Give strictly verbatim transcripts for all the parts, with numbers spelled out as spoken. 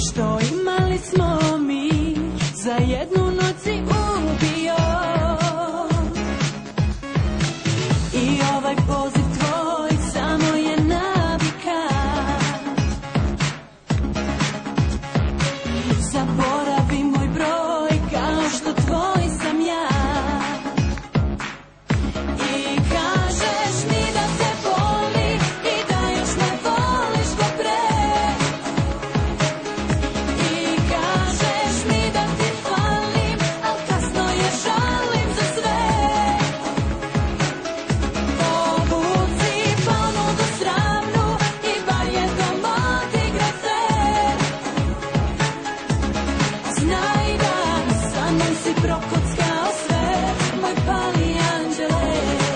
Što imali smo mi, za jednu noć si ubio. I ovaj poziv tvoj samo je navika. Zaboravi moj broj kao što tvoj sam ja. I kažeš mi da te boli i da još ne voliš ko pre. I kažeš mi da ti falim, al kasno je, žalim za sve. Povuci ponudu sramnu i bar jednom odigraj fer. Znaj da sa mnom si prokockao sve, moj pali anđele.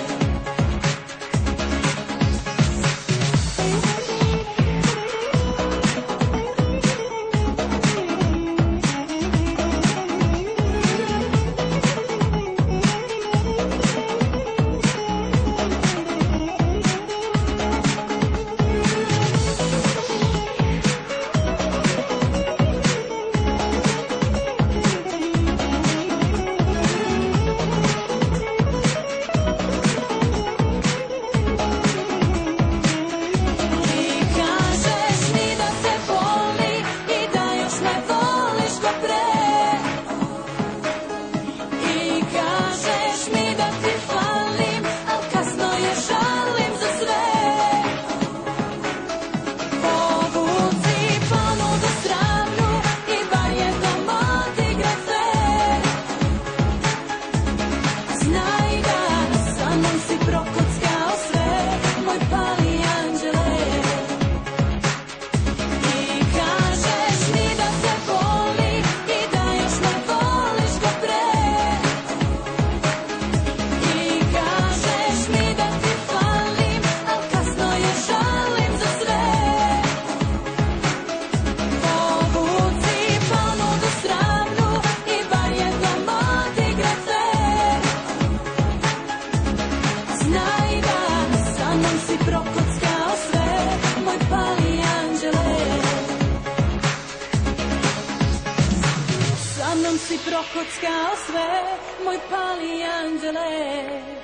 I kažeš mi da te boli i da još ne voliš ko pre. I kažeš mi da ti falim, al kasno je, žalim za sve. Povuci ponudu sramnu i bar jednom odigraj fer. Znaj da sa mnom si prokockao sve, moj pali anđele. I kažeš mi da te boli i da još ne voliš ko pre. I kažeš mi da ti falim, al kasno je, žalim za sve. Povuci ponudu sramnu i bar jednom odigraj fer. Znaj da sa mnom si prokockao sve, moj pali anđele. Sa mnom si prokockao sve, moj pali anđele.